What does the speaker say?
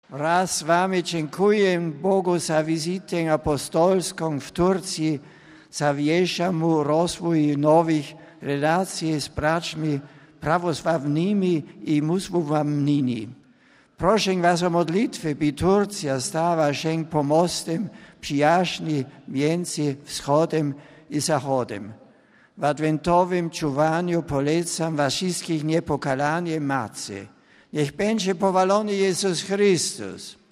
Raz z wami dziękuję Bogu za wizytę apostolską w Turcji, za wielkiemu rozwój nowych relacji z braćmi prawosławnymi i muzułmanami. Proszę was o modlitwę, by Turcja stała się pomostem przyjaźni między wschodem i zachodem. W adwentowym czuwaniu polecam was wszystkich niepokalanie Matce. Niech będzie pochwalony Jezus Chrystus.